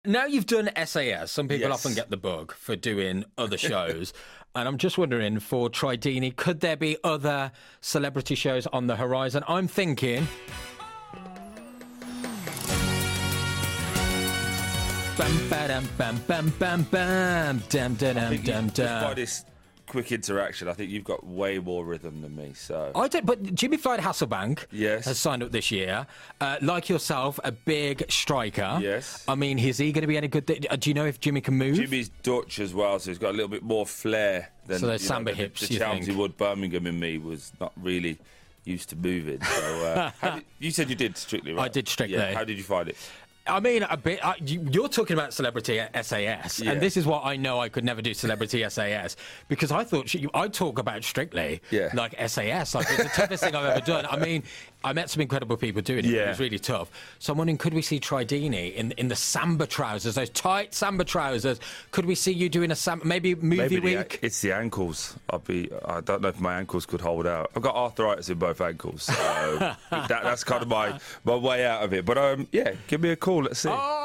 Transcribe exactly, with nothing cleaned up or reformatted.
Now you've done S A S, some people Yes. often get the bug for doing other shows. And I'm just wondering, for Tridini, could there be other celebrity shows on the horizon? I'm thinking... Bam, ba-dam, bam, bam, bam, bam, dam, da, dam, think you- dam, just by dam. this quick interaction, I think you've got way more rhythm than me. So I don't, but Jimmy Floyd Hasselbank Yes. has signed up this year. Uh, like yourself, a big striker. Yes. I mean, is he going to be any good? Th- do you know if Jimmy can move? Jimmy's Dutch as well, so he's got a little bit more flair than So those you know, samba the, hips, The you Chelmsford think? Wood Birmingham in me was not really used to moving. So uh, how did, you said you did Strictly, right? I did Strictly. Yeah. How did you find it? I mean, a bit. Uh, you, you're talking about celebrity S A S, Yeah. and this is what I know I could never do celebrity S A S because I thought she, I'd talk about Strictly Yeah. like S A S, like it's the toughest thing I've ever done. I mean, I met some incredible people doing it. Yeah. It was really tough. So I'm wondering, could we see Tridini in in the samba trousers, those tight samba trousers? Could we see you doing a samba, maybe movie Maybe the, week? it's the ankles. I'll be. I don't know if my ankles could hold out. I've got arthritis in both ankles, so that, that's kind of my my way out of it. But um, yeah, give me a call. Let's see. Oh,